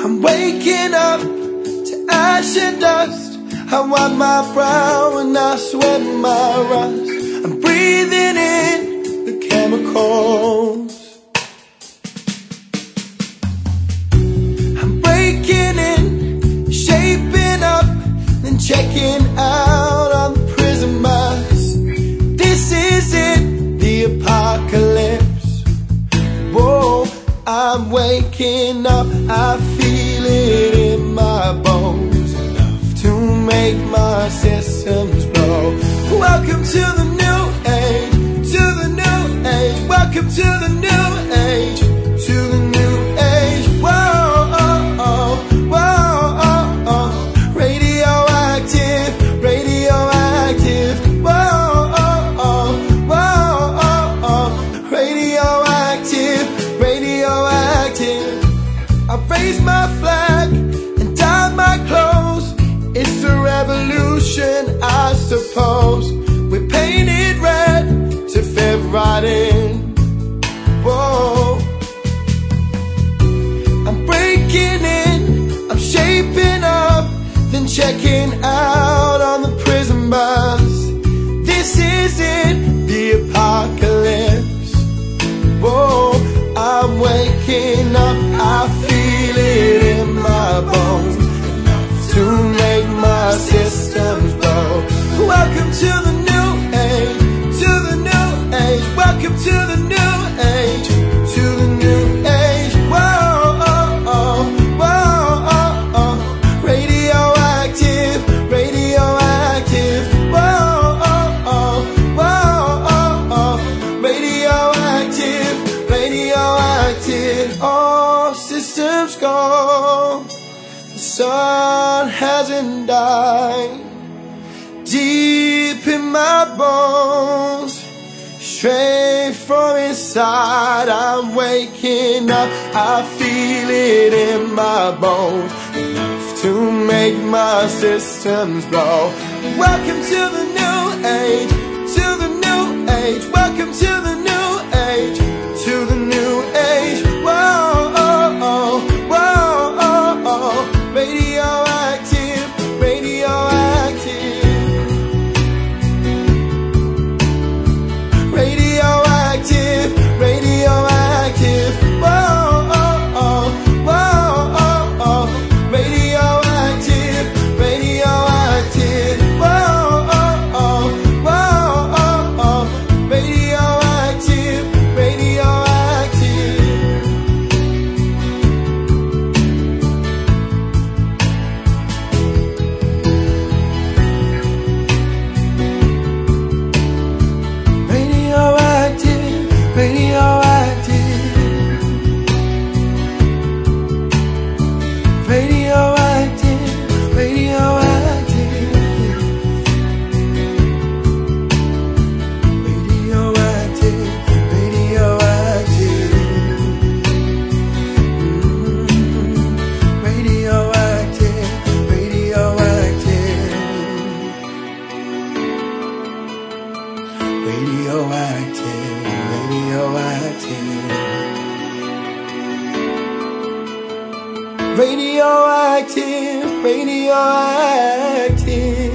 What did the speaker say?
I'm waking up to ash and dust. I wipe my brow and I sweat my rust. I'm breathing in the chemicals. I'm breaking in, shaping up, then checking out on the prison bus. This is it, the apocalypse. Whoa, I'm waking up, I feel it in my bones, enough to make my systems blow. Welcome to the new age, to the new age. Welcome to the new age, to the new age. Whoa, oh, oh, whoa, oh, oh. Radioactive, radioactive. Whoa, oh, oh, whoa, oh, oh. Radioactive, radioactive. I raised my flag and dyed my clothes. It's a revolution, I suppose. We're painted red to fit right in. Whoa. I'm breaking in, I'm shaping up, then checking out on the prison bus. This is it, the apocalypse. Whoa, I'm waking up, I feel it in my bones, enough to make my systems blow. Welcome to the new age, to the new age. Welcome to the new age, to the new age. Whoa, oh, oh, whoa, oh, oh. Radioactive, radioactive. Whoa, oh, oh, whoa, oh, oh. Radioactive, radioactive. All systems go. The sun hasn't died. Deep in my bones, straight from inside, I'm waking up, I feel it in my bones, enough to make my systems blow. Welcome to the new age, to the new age. Welcome to the new age, to the new age. Whoa, oh, oh, whoa, oh, oh. Radioactive, radioactive. Radioactive, radioactive. Whoa, oh, oh, whoa, oh, oh. Radioactive, radioactive. Whoa, oh, oh, whoa, oh, oh. Radioactive, radioactive. Radioactive, radioactive. Radioactive, radioactive. Radioactive, radioactive. Radioactive, radioactive. Radioactive, radioactive. Radioactive, radioactive.